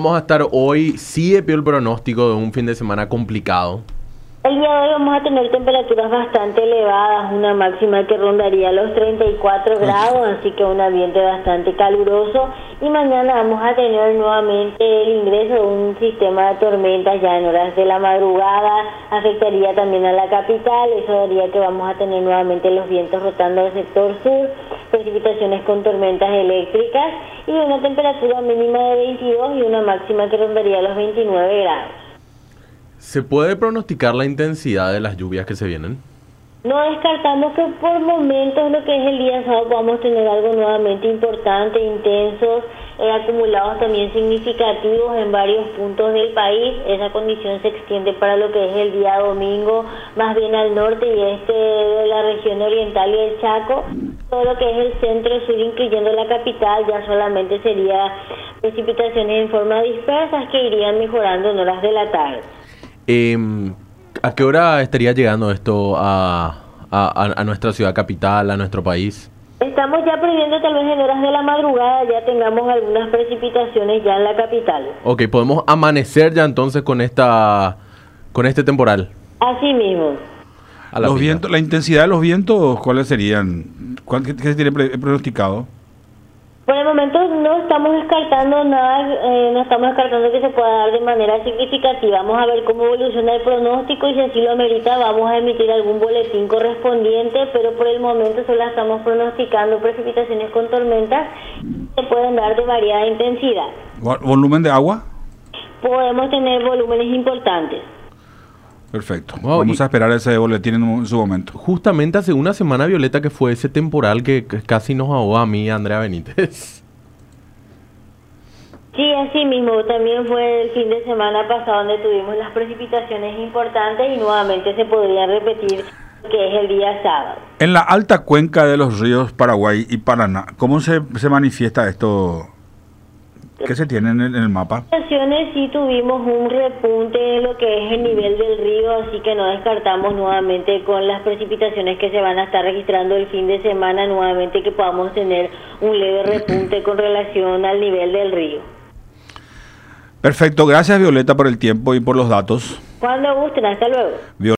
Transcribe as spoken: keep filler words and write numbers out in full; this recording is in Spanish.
vamos a estar hoy? Sí, de pie el pronóstico de un fin de semana complicado. El día de hoy vamos a tener temperaturas bastante elevadas, una máxima que rondaría los treinta y cuatro grados, así que un ambiente bastante caluroso. Y mañana vamos a tener nuevamente el ingreso de un sistema de tormentas ya en horas de la madrugada, afectaría también a la capital, eso haría que vamos a tener nuevamente los vientos rotando al sector sur, precipitaciones con tormentas eléctricas y una temperatura mínima de veintidós y una máxima que rondaría los veintinueve grados. ¿Se puede pronosticar la intensidad de las lluvias que se vienen? No descartamos que por momentos, lo que es el día sábado, podamos tener algo nuevamente importante, intensos, eh, acumulados también significativos en varios puntos del país. Esa condición se extiende para lo que es el día domingo, más bien al norte y este de la región oriental y el Chaco. Todo lo que es el centro sur, incluyendo la capital, ya solamente sería precipitaciones en forma dispersas que irían mejorando en horas de la tarde. Eh, ¿A qué hora estaría llegando esto a, a, a nuestra ciudad capital, a nuestro país? Estamos ya previendo tal vez en horas de la madrugada ya tengamos algunas precipitaciones ya en la capital. Ok, podemos amanecer ya entonces con esta con este temporal. Así mismo. A la Los pinta. vientos, la intensidad de los vientos, ¿cuáles serían? ¿Cuál, qué, qué se tiene pre- pronosticado? Por el momento no estamos descartando nada, eh, no estamos descartando que se pueda dar de manera significativa. Vamos a ver cómo evoluciona el pronóstico y si así lo amerita vamos a emitir algún boletín correspondiente, pero por el momento solo estamos pronosticando precipitaciones con tormentas que pueden dar de variada intensidad. ¿Volumen de agua? Podemos tener volúmenes importantes. Perfecto. Wow, Vamos y- a esperar ese boletín en, en su momento. Justamente hace una semana, Violeta, que fue ese temporal que, que casi nos ahogó a mí y a Andrea Benítez. Sí, así mismo, también fue el fin de semana pasado donde tuvimos las precipitaciones importantes y nuevamente se podría repetir que es el día sábado. En la alta cuenca de los ríos Paraguay y Paraná, ¿cómo se, se manifiesta esto? ¿Qué se tiene en el, en el mapa? En ocasiones sí tuvimos un repunte en lo que es el nivel del río, así que no descartamos nuevamente con las precipitaciones que se van a estar registrando el fin de semana, nuevamente que podamos tener un leve repunte con relación al nivel del río. Perfecto, gracias Violeta por el tiempo y por los datos. Cuando gusten, hasta luego. Violeta